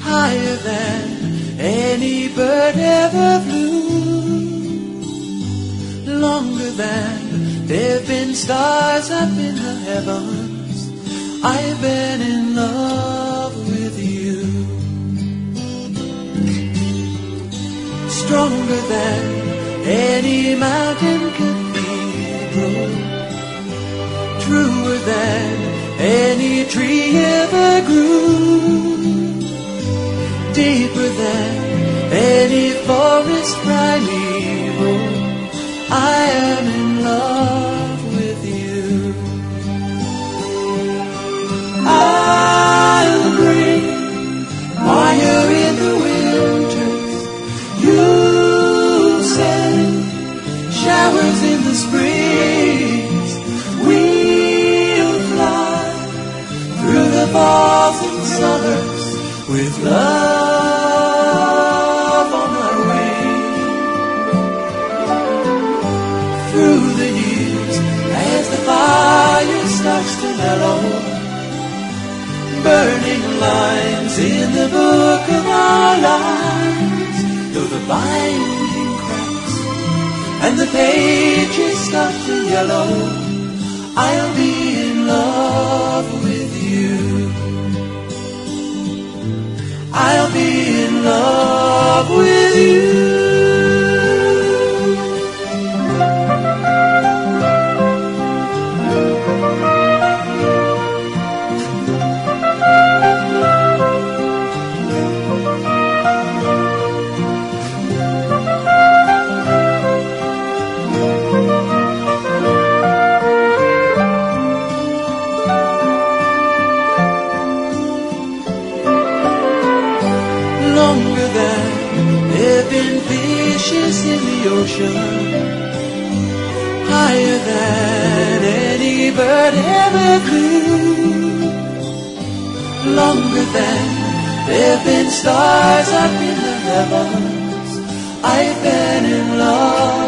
higher than any bird ever flew, longer than there've been stars up in the heavens. I've been in love with you. Stronger than any mountain cathedral, truer than any tree ever grew, deeper than any forest primeval. I am in love with you. I'll bring fire in the winters, you'll send showers in the springs. We'll fly through the falls and summers with love on our wings. Through the years, as the fire starts to mellow, burning lines in the book of our lives, though the binding cracks and the pages start to yellow, I'll be in love with you. I'll be in love with you. Longer than there've been fishes in the ocean, higher than any bird ever flew, longer than there've been stars up in the heavens. I've been in love